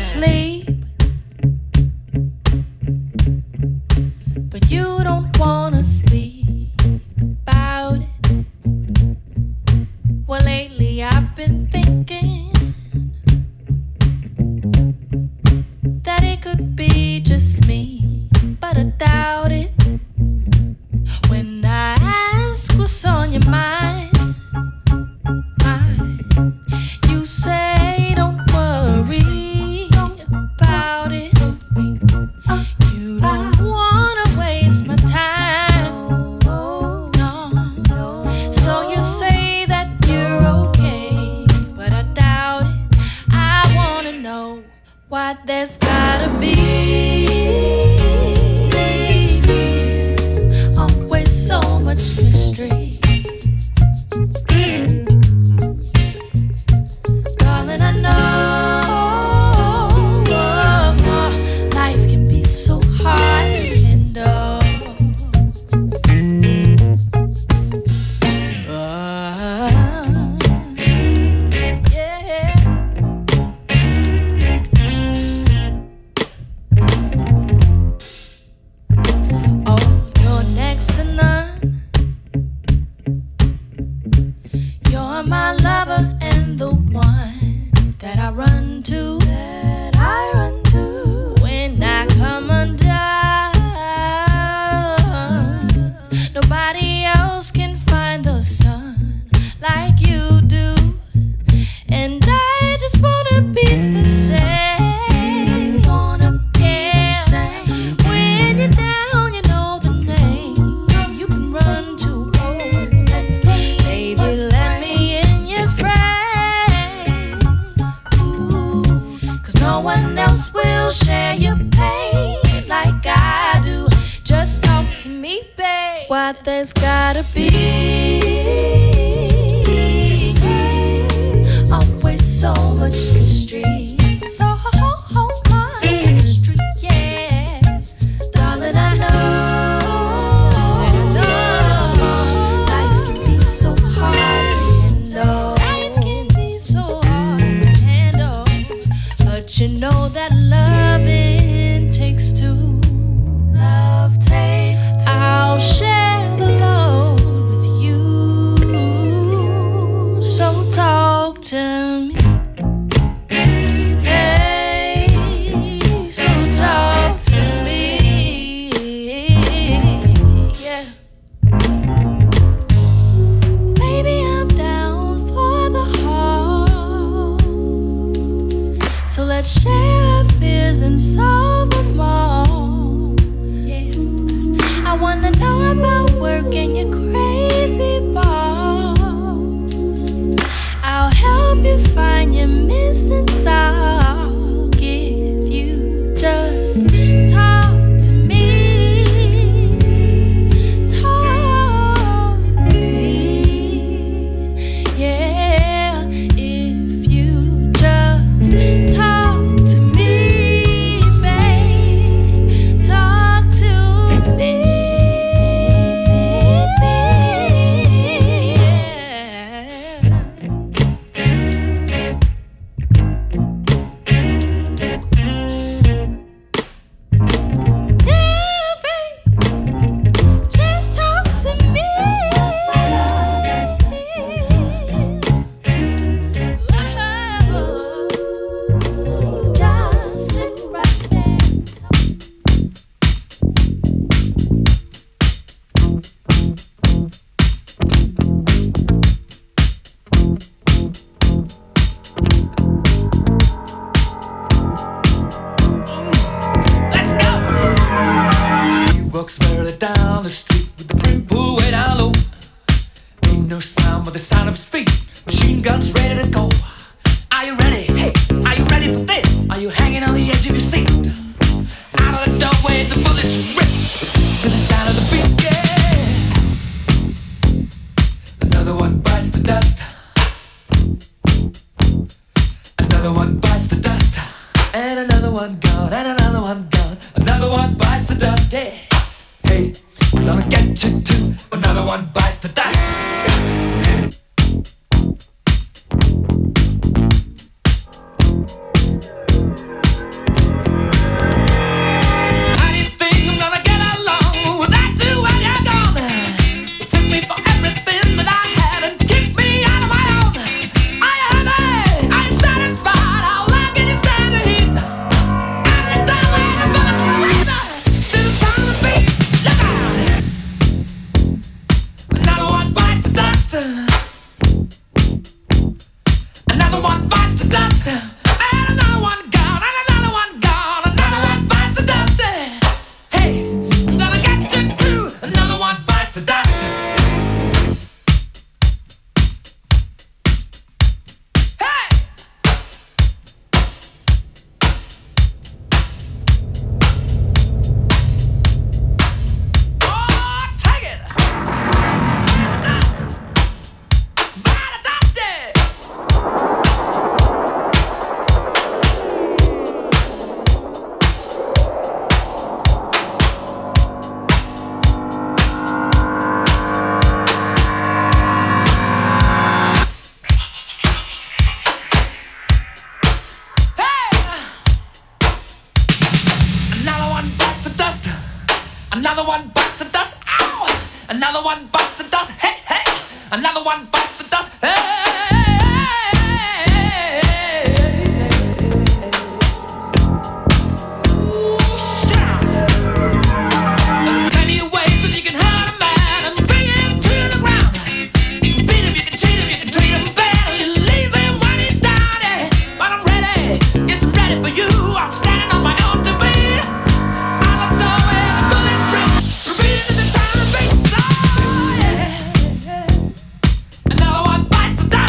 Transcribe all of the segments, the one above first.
sleep, but you don't wanna speak about it. Well, lately I've been thinking that it could be just me, but I doubt it. When I ask what's on your mind, you say don't worry about it. You don't wanna waste my time, no. So you say that you're okay, but I doubt it. I wanna know why there's gotta be always so much mystery. Darling, I know life can be so hard to handle. Yeah. Oh, you're next to none. You're my lover and the one that I run to. When I come undone. Nobody else can find the sun like you do. And I just wanna be the same. Yeah. When you're down, you know the name you can run to. Baby, let me in your frame. Ooh, 'cause no one else will share your pain like I do. Just talk to me, babe. Why there's gotta be always so much mystery. So much mystery, yeah. Darling, I know life can be so hard to handle. Life can be so hard to handle. But you know that loving takes two. Love takes two. I'll share the load with you. So talk to me. Hey, so talk to me. Yeah. Baby, I'm down for the heart. So let's share our fears and solve them all. Yeah. I wanna know about work and your crazy boss. I'll help you find your missing soul. If you just talk to me. Talk to me. Yeah. If you just talk to me, babe. Talk to me. Walks barely down the street with the brim pulled way down low. Ain't no sound but the sound of his feet. Machine guns ready to go. Are you ready? Hey, are you ready for this? Are you hanging on the edge of your seat? Out of the doorway, the bullets rip to the sound of the beat. Yeah. Another one bites the dust. Another one bites the dust. And another one gone. And another one gone. Another one bites the dust. Yeah. Hey, we're gonna get you too. Another one bites the dust. bites the dust. And another one gone, and another one gone. Another one bites the dust. Hey, I'm gonna get you too. Another one bites the dust. Another one bites the dust. Ow! Another one bites the dust. Hey, hey! Another one bites the dust. Hey! Another one bites the dust.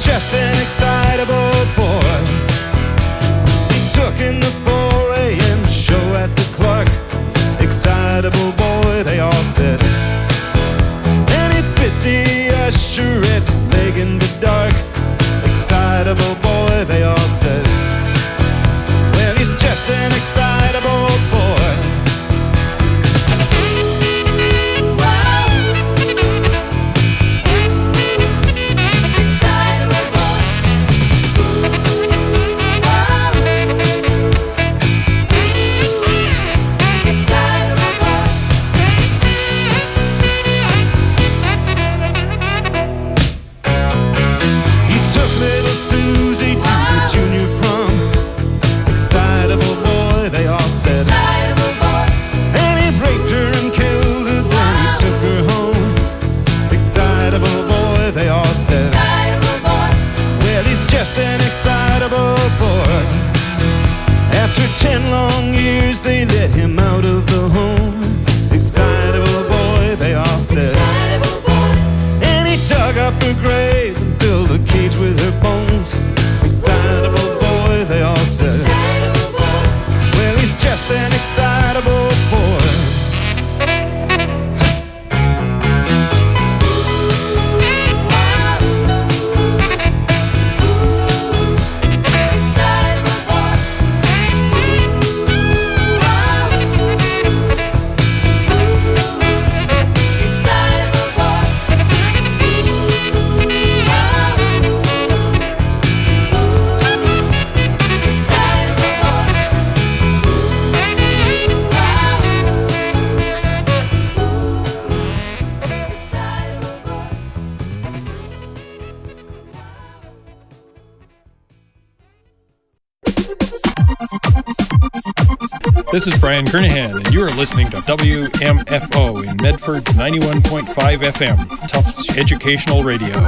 just an excitable boy. He took in the 4 a.m. show at the Clark. Excitable boy, they all said. And he bit the usherette's leg in the dark. Excitable boy, they all said. Well, he's just an excitable boy. Just an excitable boy. After 10 long years, they let him out of the home. Excitable boy, they all said. Excitable boy. And he dug up her grave and built a cage with her bones. Excitable boy, they all said. Excitable boy. Well, he's just an excitable boy. This is Brian Kernahan, and you are listening to WMFO in Medford 91.5 FM, Tufts Educational Radio.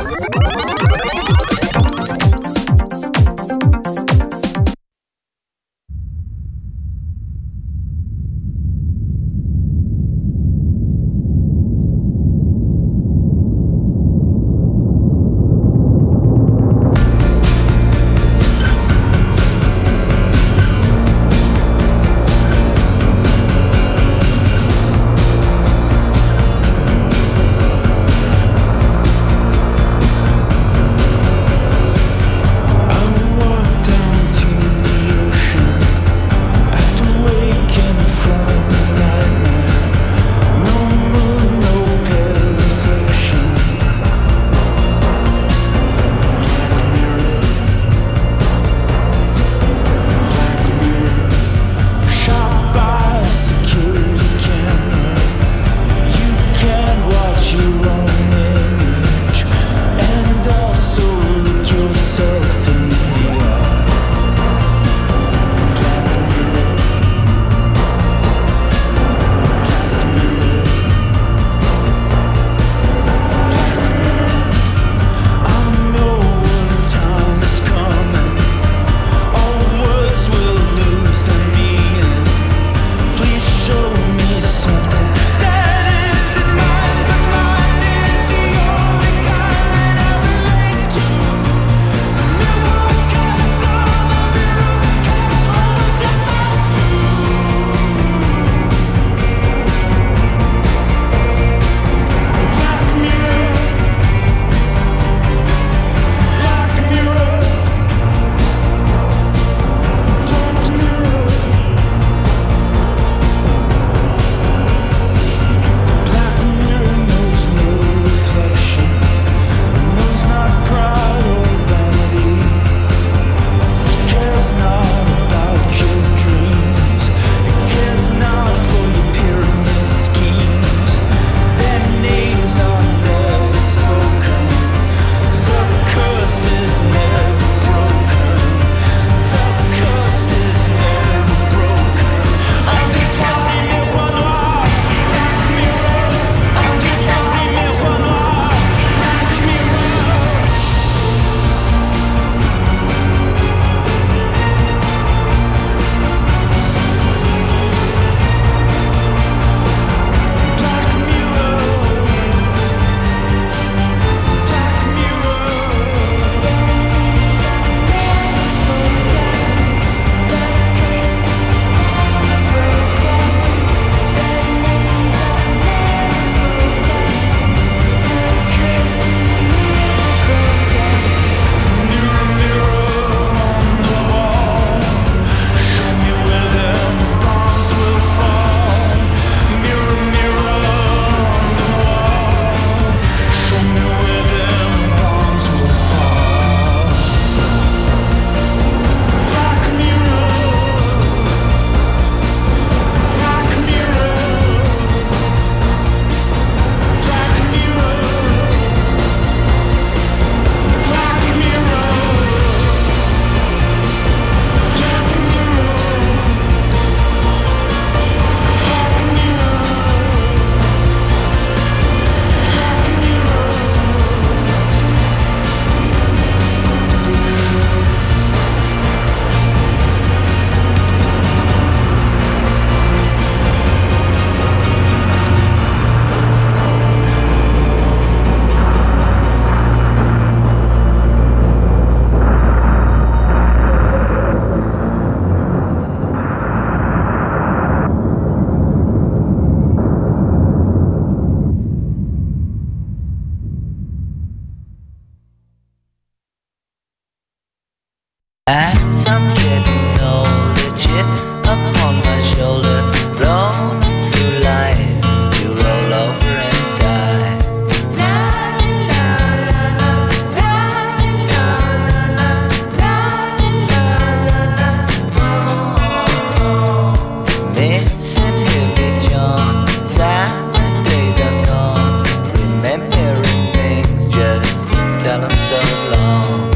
missing hippie John. Silent days are gone, remembering things just to tell them so long.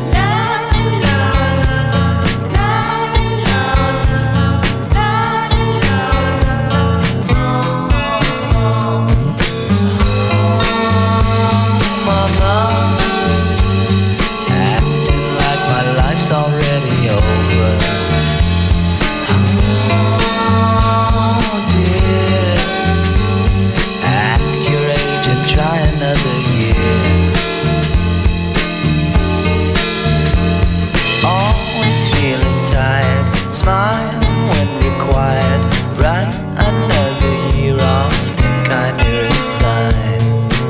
Already over. Oh dear, at your age and try another year. Always feeling tired, smiling when required. Write another year off and kindly resign.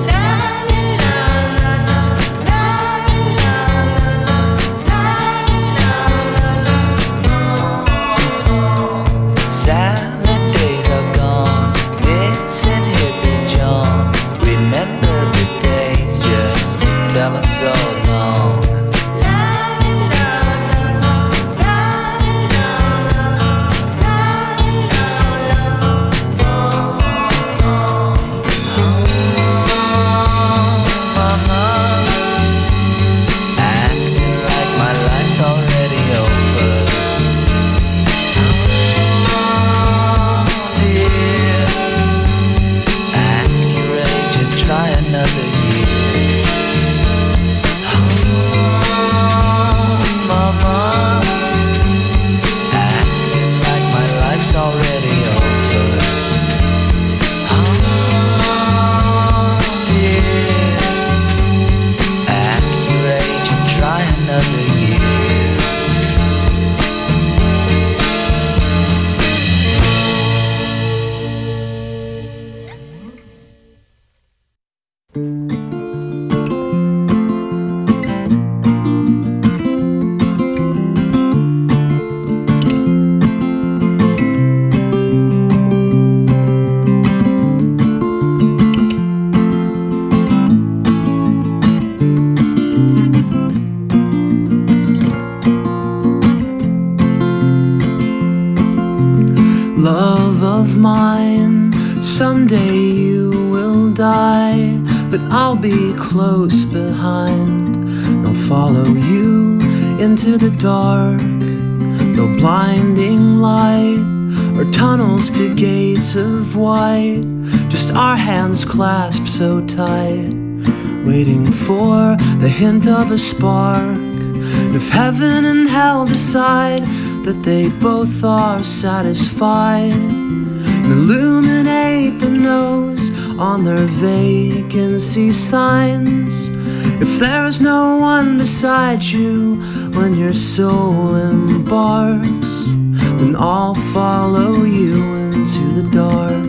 Silent days are gone, missing hippie John. Remember the days just to tell them so long. Acting like my life's already over. Try another year. Oh, mama, acting like my life's already over. Oh, dear, at your age and try another year. Love of mine, someday you will die, but I'll be close behind. I'll follow you into the dark, no blinding light or tunnels to gates of white, just our hands clasped so tight, waiting for the hint of a spark. If heaven and hell decide that they both are satisfied, and illuminate the nose on their vacancy signs. If there's no one beside you when your soul embarks, then I'll follow you into the dark.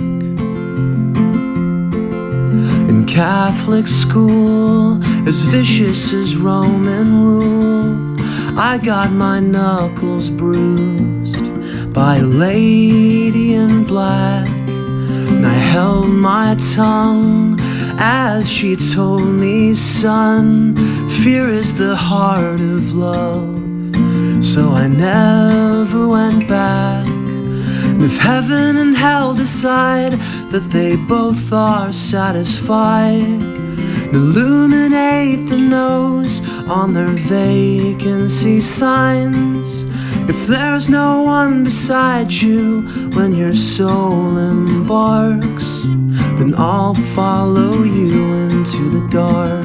In Catholic school, as vicious as Roman rule, I got my knuckles bruised by a lady in black, and I held my tongue as she told me, son, fear is the heart of love. So I never went back. And if heaven and hell decide that they both are satisfied, illuminate the nose on their vacancy signs. If there's no one beside you when your soul embarks, then I'll follow you into the dark.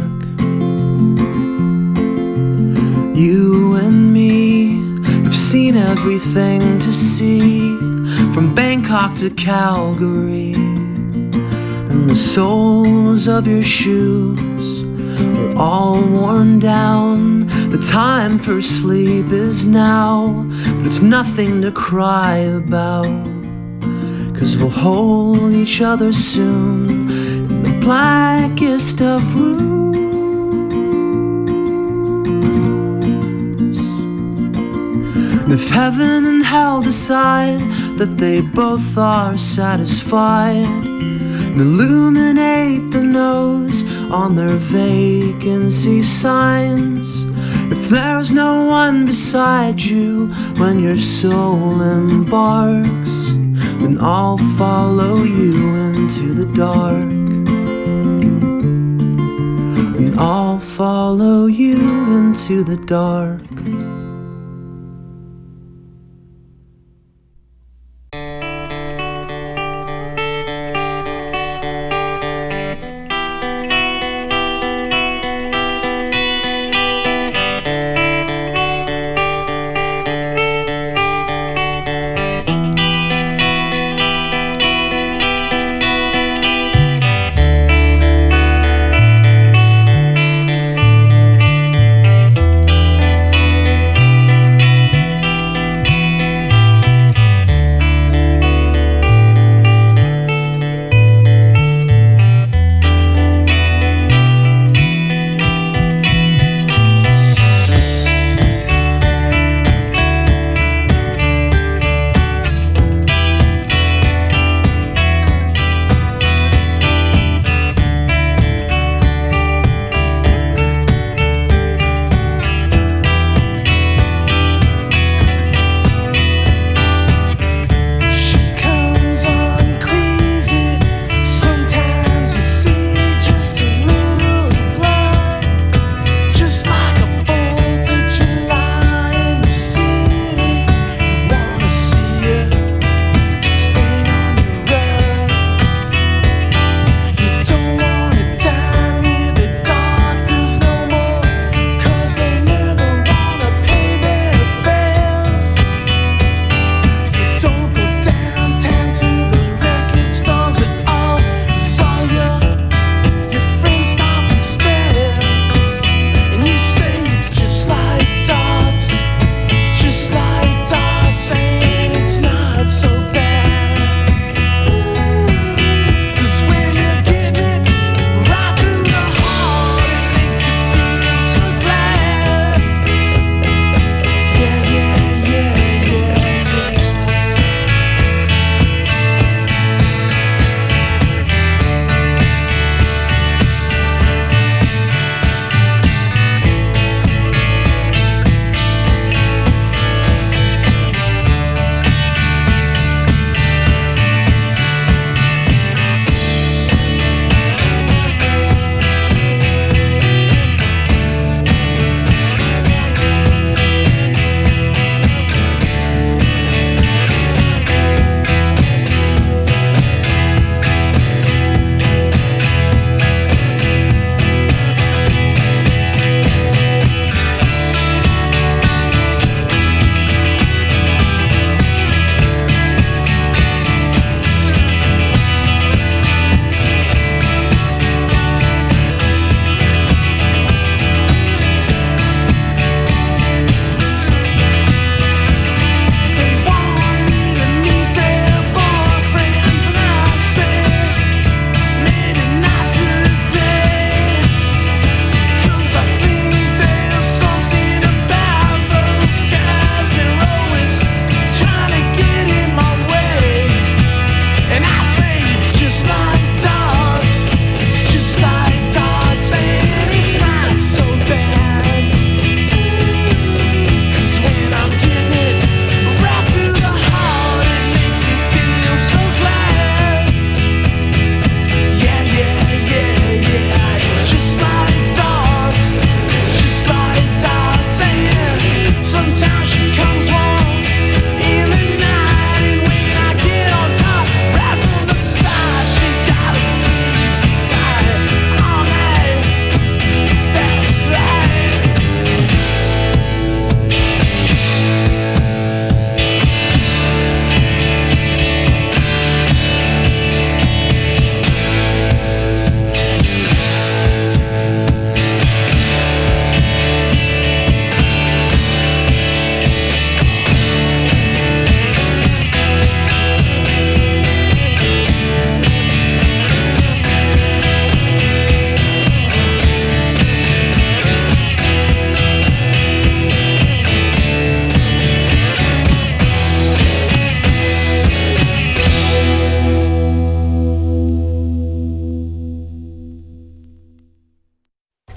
You and me have seen everything to see, from Bangkok to Calgary, and the soles of your shoes are all worn down. The time for sleep is now, but it's nothing to cry about, 'cause we'll hold each other soon in the blackest of rooms. And if heaven and hell decide that they both are satisfied, and illuminate the nose on their vacancy signs, if there's no one beside you when your soul embarks, and I'll follow you into the dark. And I'll follow you into the dark.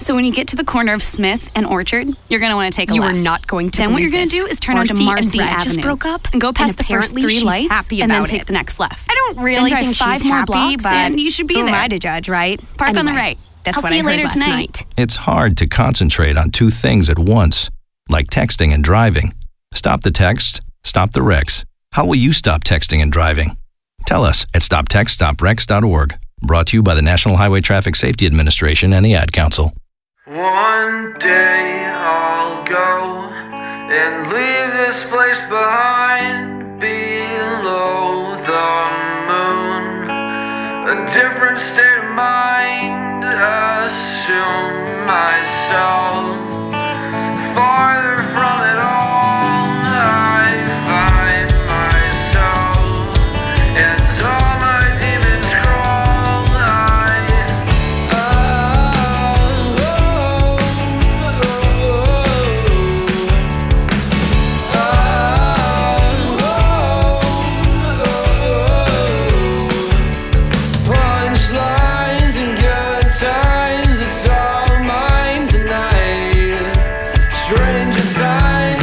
So when you get to the corner of Smith and Orchard, you're going to want to take a left. You are not going to Then what believe you're going to this. do is turn onto Marcy Avenue. Just broke up and go past the first apparently 3 she's lights happy and then about take it. the next left. I don't really Then drive think 5 she's more happy, blocks but and you should be who there. am I to judge, right? Park on the Anyway, right. That's I'll what see I you heard later last tonight. night. It's hard to concentrate on 2 things at once, like texting and driving. Stop the text, stop the wrecks. How will you stop texting and driving? Tell us at stoptextstoprex.org. Brought to you by the National Highway Traffic Safety Administration and the Ad Council. One day I'll go and leave this place behind below the moon. A different state of mind, assume myself farther from it all. I find myself and all my demons crawl. Punchlines and good times, it's all mine tonight. Stranger times.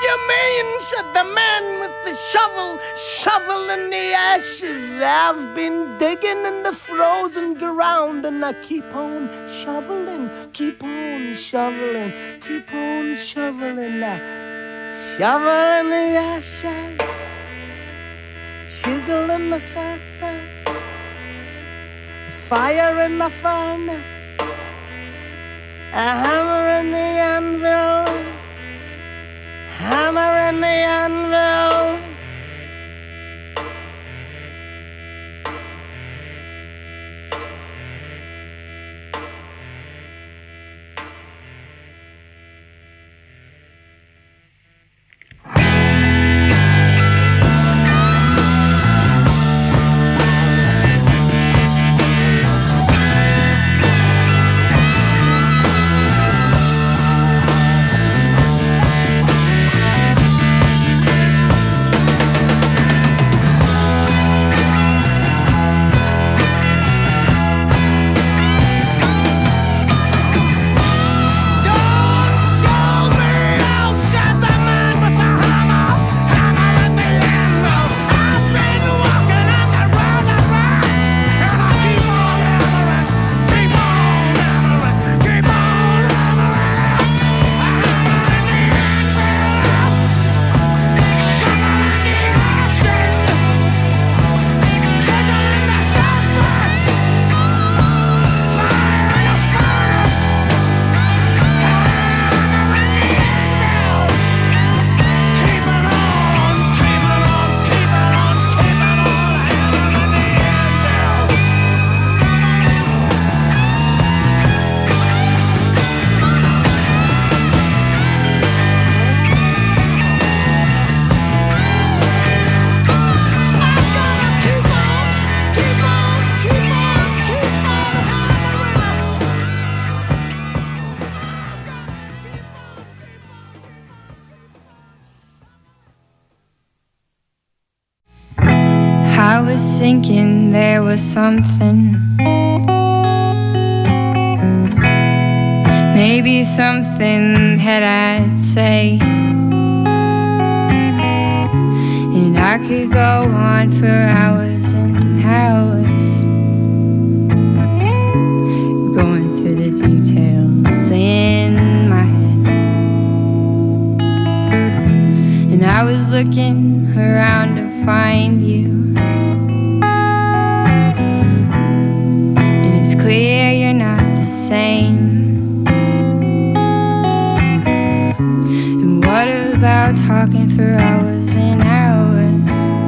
you mean? Said the man with the shovel, shoveling the ashes. I've been digging in the frozen ground, and I keep on shoveling, keep on shoveling, keep on shoveling now. Shoveling the ashes, chiseling the surface, fire in the furnace, a hammer in the anvil, hammer in the anvil. I was thinking there was something, maybe something that I'd say, and I could go on for hours and hours, going through the details in my head. And I was looking around to find you, clear you're not the same. And what about talking for hours and hours?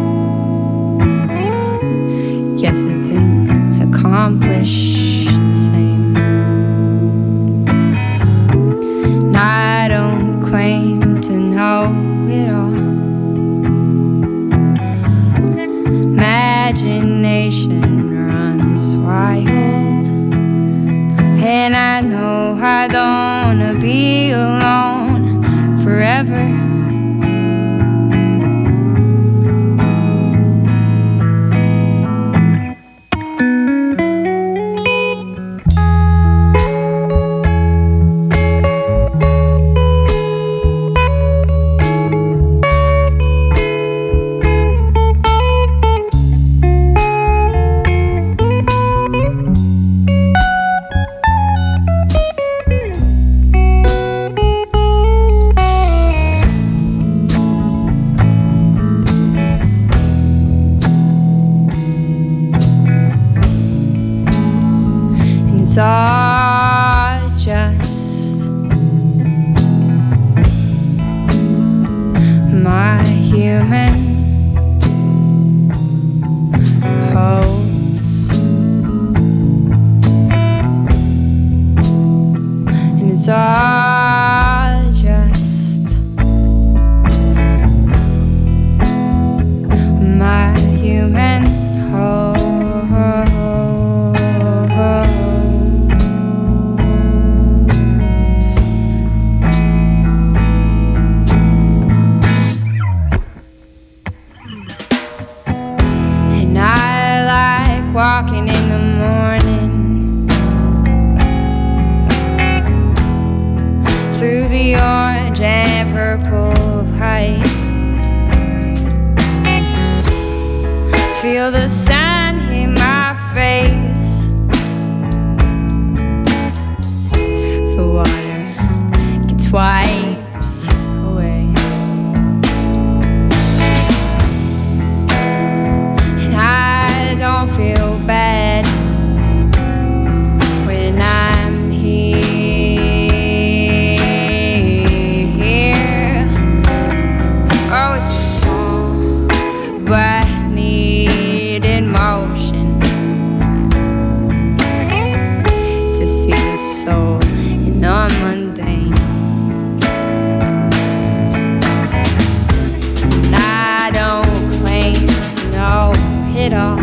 Guess it didn't accomplish the same. And I don't claim to know it all. Imagination runs wild, and I know I don't wanna be alone forever. It's all just my human hopes, and it's all just my human hopes. Walking in the morning through the orange and purple high. Feel the sun hit my face. The water gets wipes away, and I don't feel bad when I'm here. Oh, it's small, but needed motion to see the soul in the mundane. And I don't claim to know it all.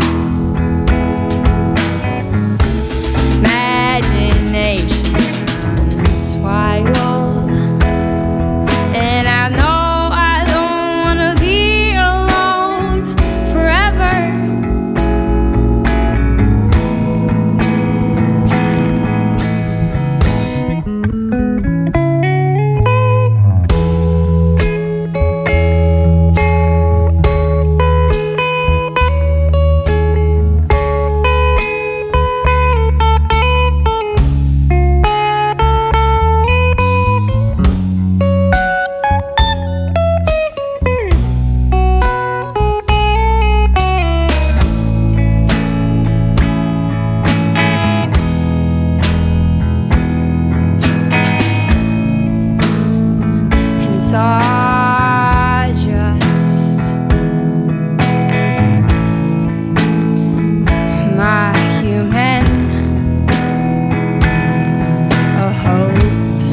Imagination runs wild, and I know I don't wanna be alone forever. And it's all just my human hopes.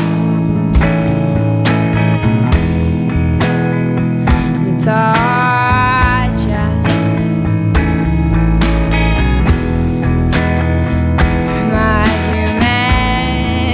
And it's all just my human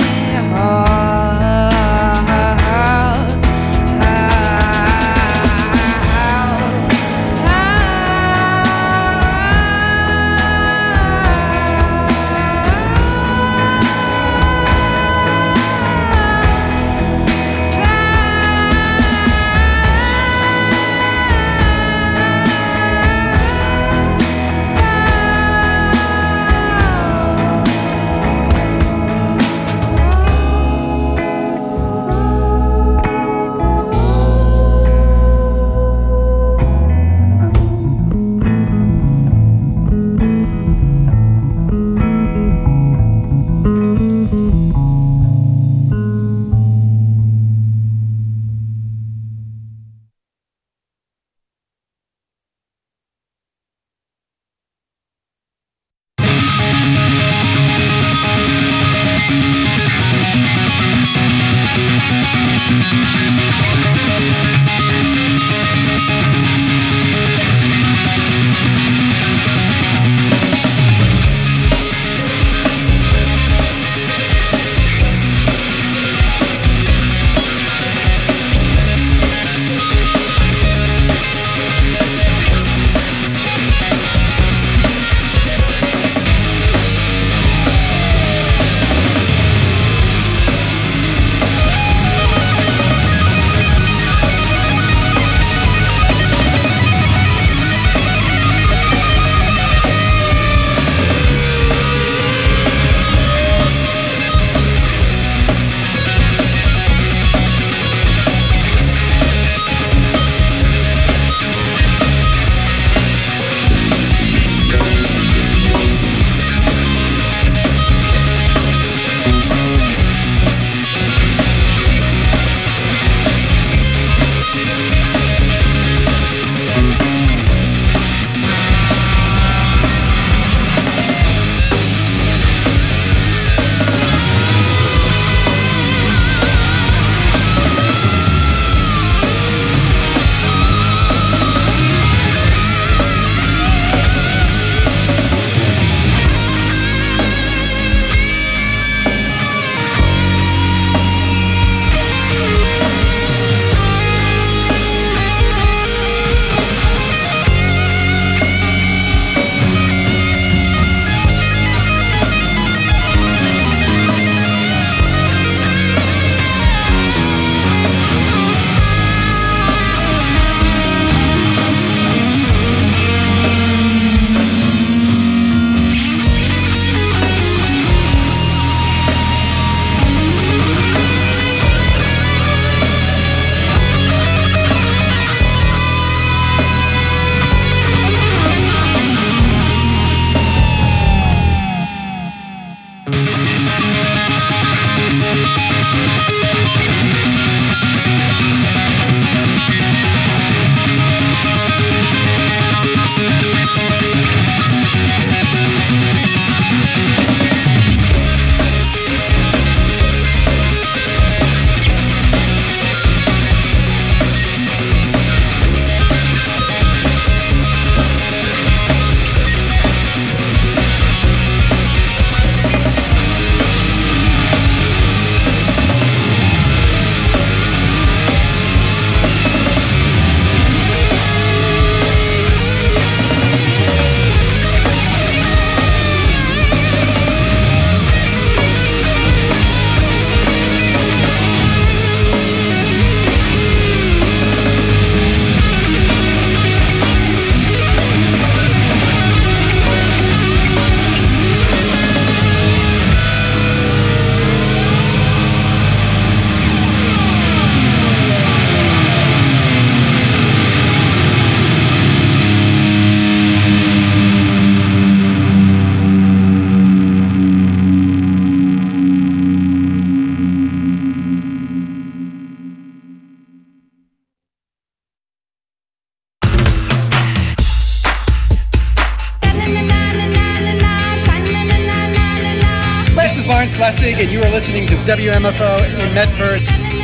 Lessig, and you are listening to WMFO in Medford.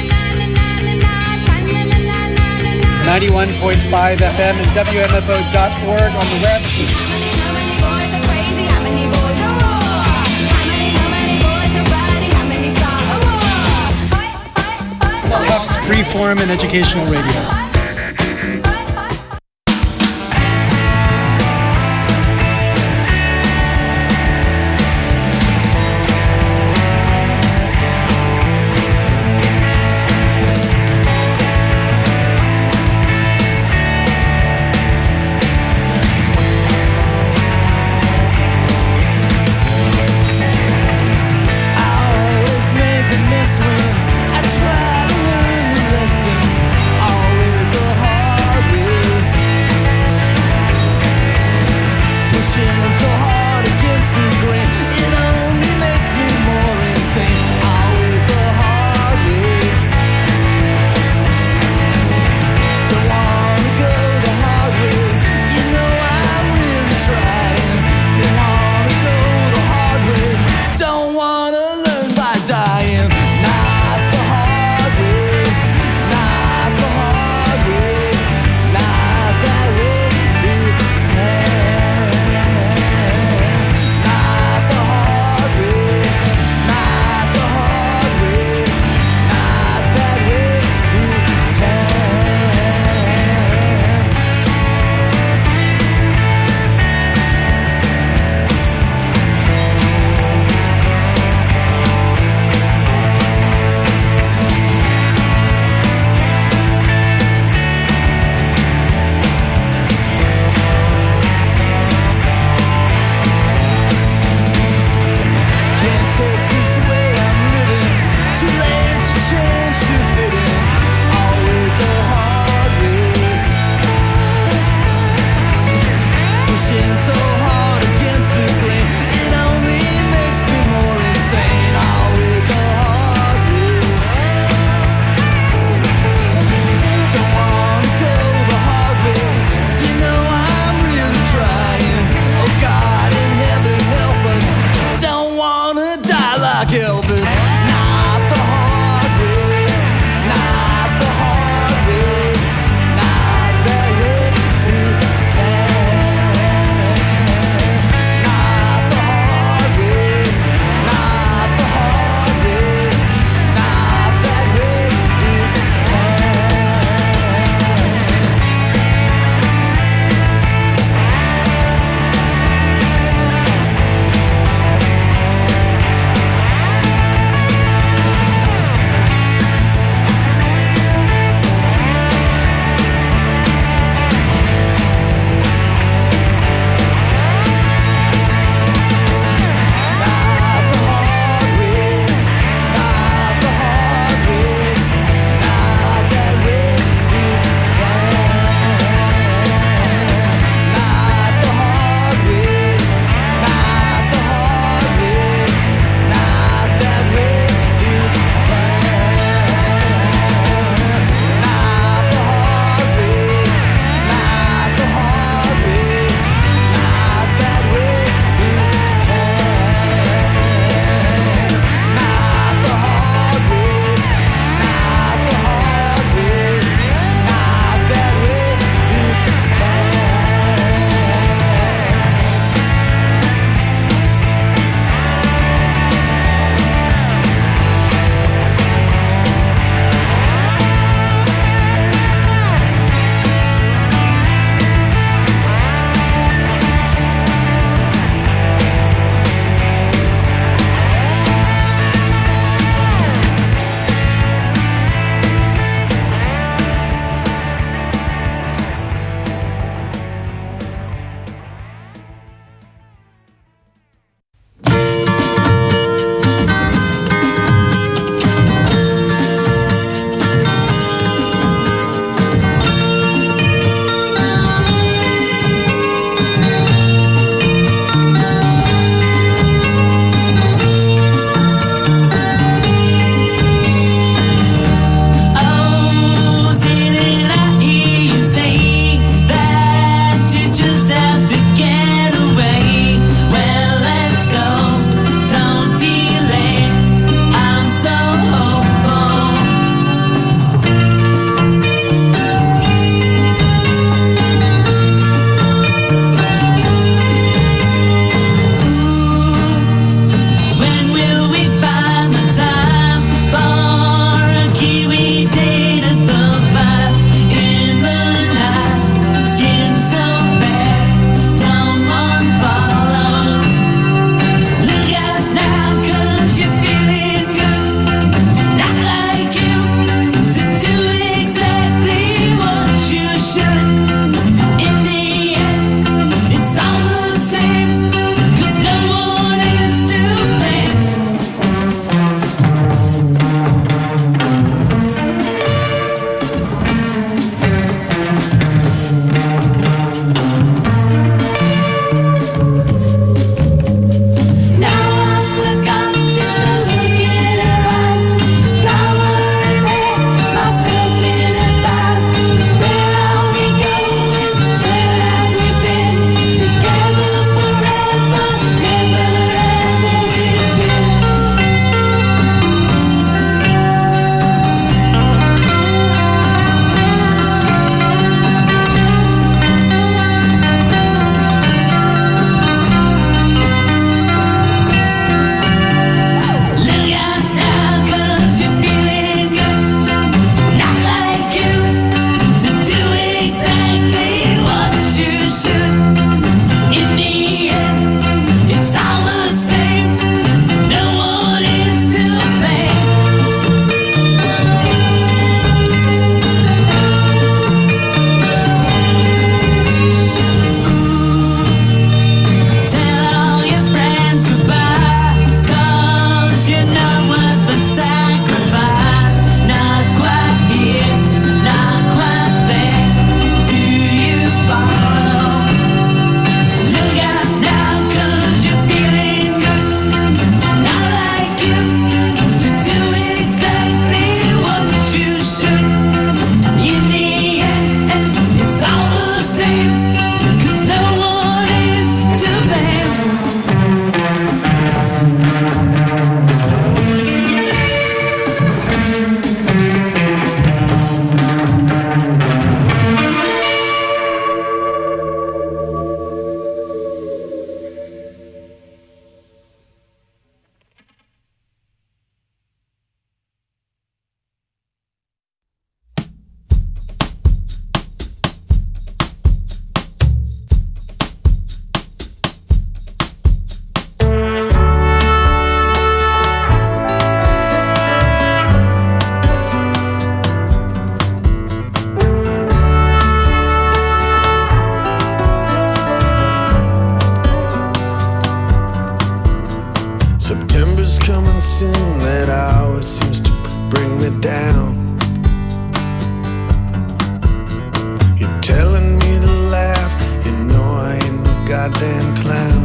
91.5 FM and WMFO.org on the web. Tufts Freeform and Educational Radio. Try to learn the lesson. Always down. You're telling me to laugh, you know I ain't no goddamn clown.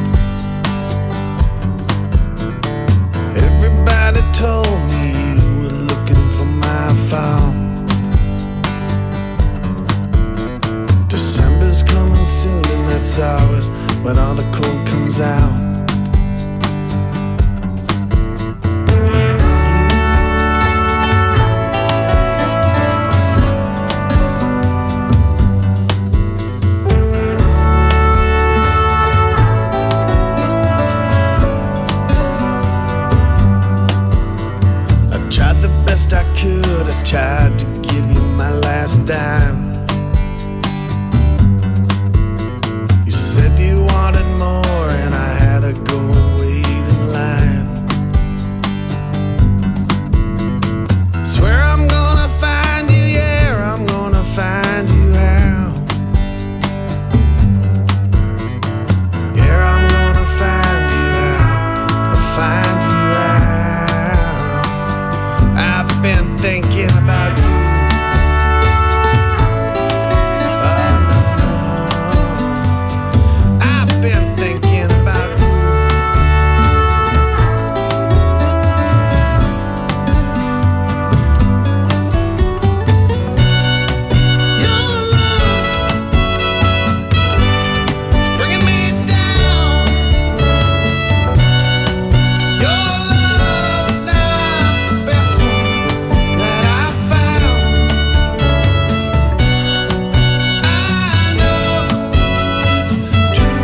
Everybody told me you were looking for my file. December's coming soon and that's ours when all the cold comes out. I could, I tried to give you my last dime. You said you wanted more and I had to go and wait in line. Swear I'm gonna find you, yeah, I'm gonna find you out. Yeah, I'm gonna find you out, I'll find you out. I've been thinking about you. Oh, no, no. I've been thinking about you. Your love is bringing me down. Your love's not the best one that I found. I know it's true.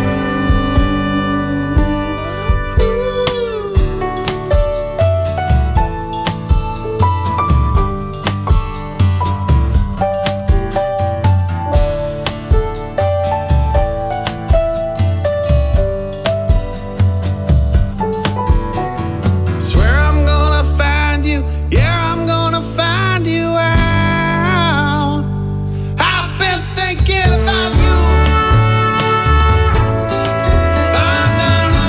Swear I'm gonna find you, yeah, I'm gonna find you out. I've been thinking about you. Oh, no, no.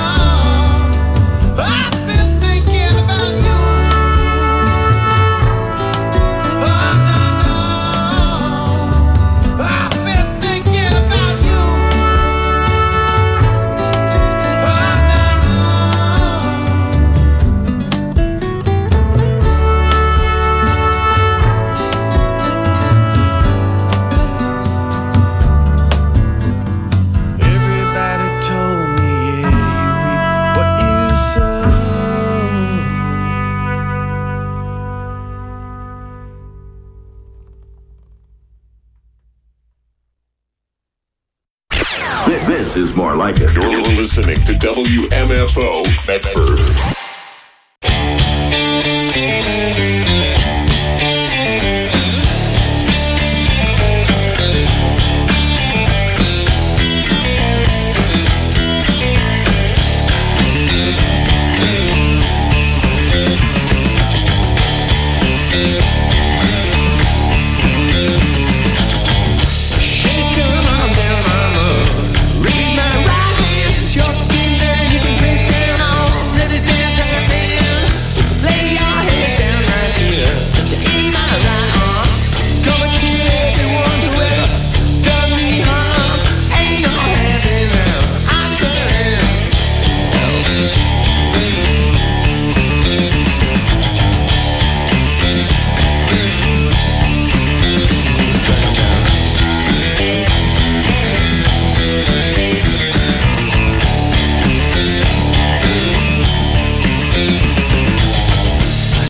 I've been thinking about you. Oh, no, no. I've been thinking about you. Oh, no, no. Everybody told me, yeah, you reap what you sow. This is more like it. You're listening to WMFO Medford.